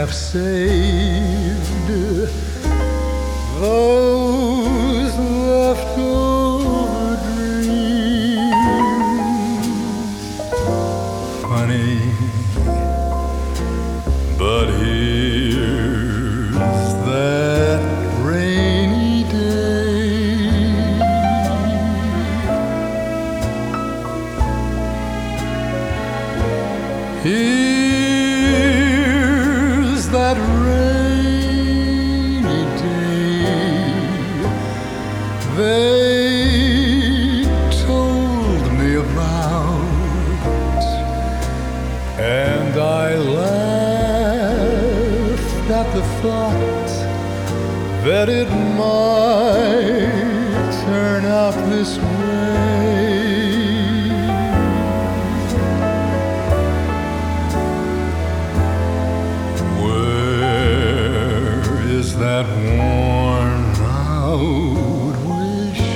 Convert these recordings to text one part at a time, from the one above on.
have saved those leftover dreams. Funny, but here's that rainy day. Here's that rainy day they told me about, and I laughed at the thought that it might turn out this way. That worn out wish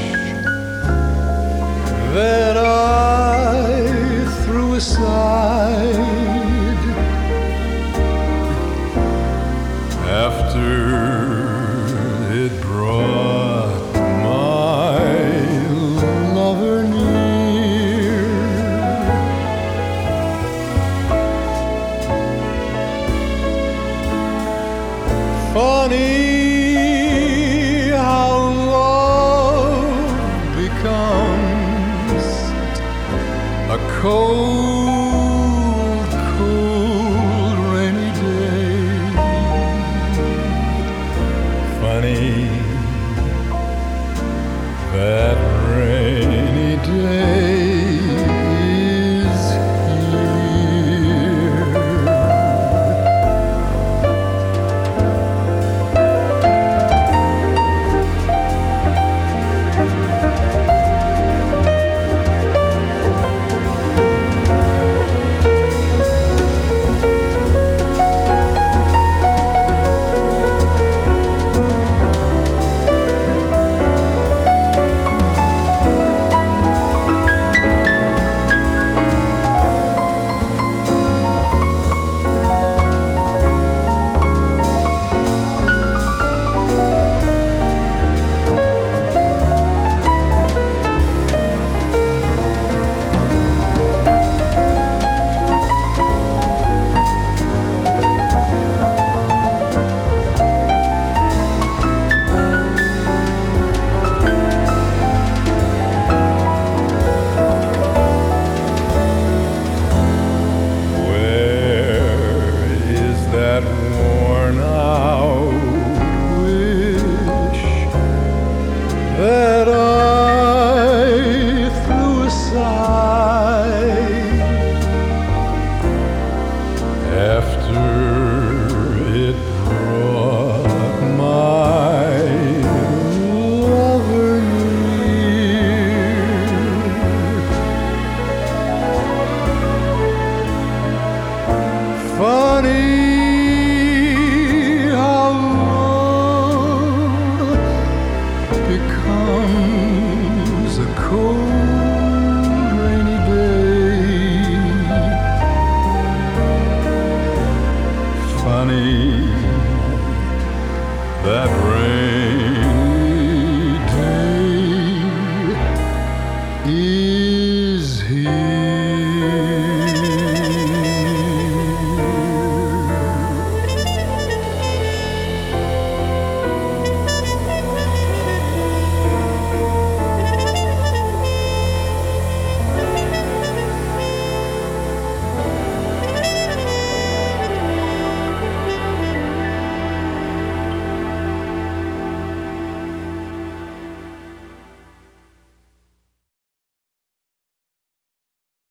that I threw aside after it brought my lover near. Funny how love becomes a cold, cold rainy day. Funny that rainy day is here. Worn out wish that I threw aside after it brought my lover near. Funny becomes a cold rainy day. Funny that